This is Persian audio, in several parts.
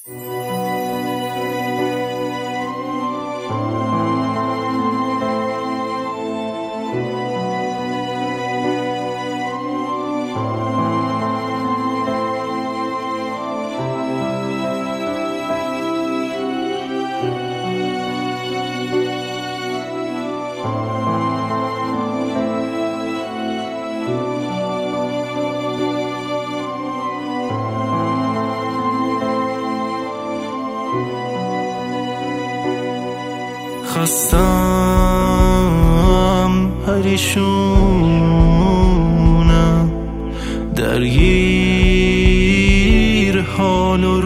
خستم پریشونم درگیر حال و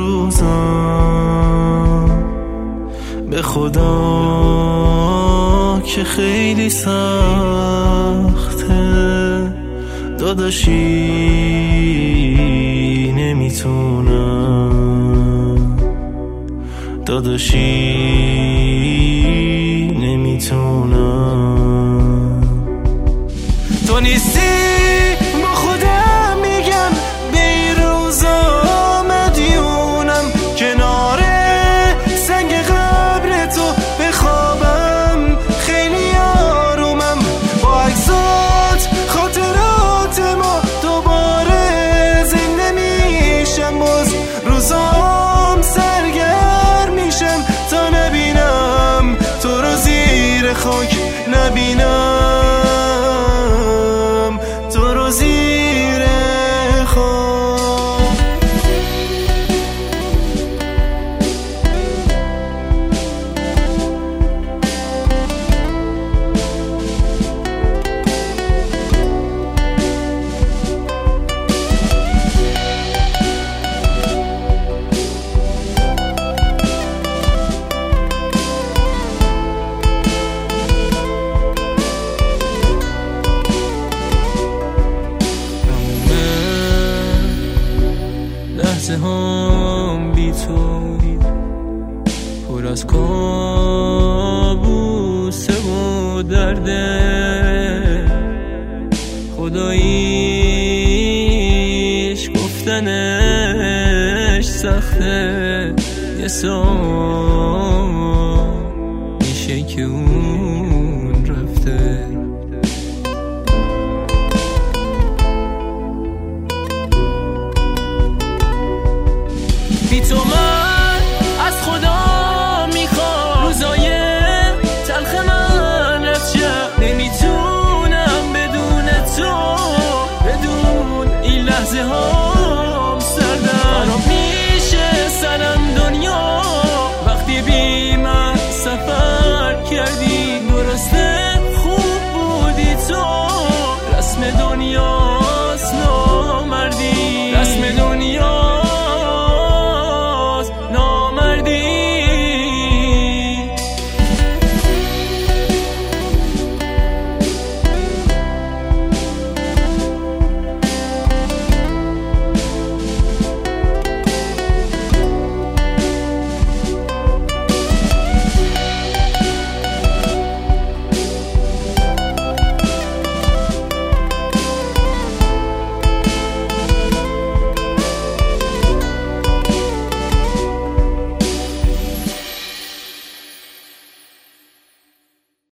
روزم، به خدا که خیلی سخته داداشی، نمیتونم داداشی، نمیتونم. تو نیستی با خودم میگم به این روزا مدیونم، کنار سنگ قبر تو بخوابم خیلی آرومم، با عکسات خاطرات ما دوباره زنده میشم، باز روزام سرگرم میشم تا نبینم تو رو زیر خاک، نبینم تو رو زیر خاک. لحظه هم بی تو پر از کابوسه و درده، خداییش گفتنش سخته، یه سال میشه که اون رفته. بی تو من